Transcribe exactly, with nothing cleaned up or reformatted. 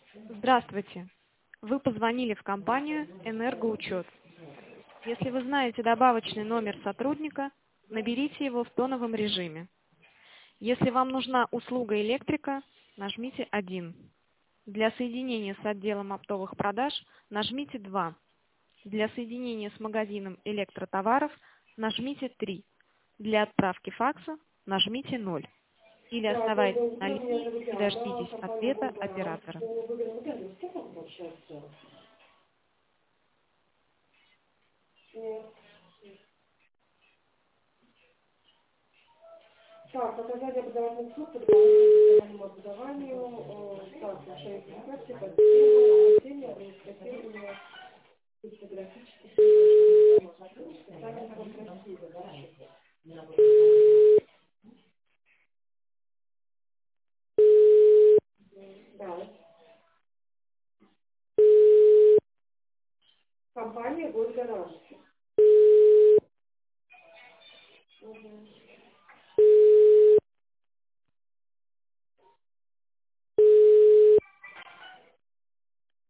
Здравствуйте. Вы позвонили в компанию «Энергоучет». Если вы знаете добавочный номер сотрудника, наберите его в тоновом режиме. Если вам нужна услуга электрика, нажмите один. Для соединения с отделом оптовых продаж нажмите два. Для соединения с магазином электротоваров нажмите три. Для отправки факса нажмите ноль. Или Да, оставайтесь доброе на утро, меня линии зовут и Яна, дождитесь компания ответа Волгаранс. оператора. По выгодному тендеру с кем могу общаться? Нет. Так, оказание образовательных услуг по дополнительному образованию, э, так, повышение квалификации, подтверждение, обучение, административные, фотографические, специально красиво, да? Да. Компания Волгаранс.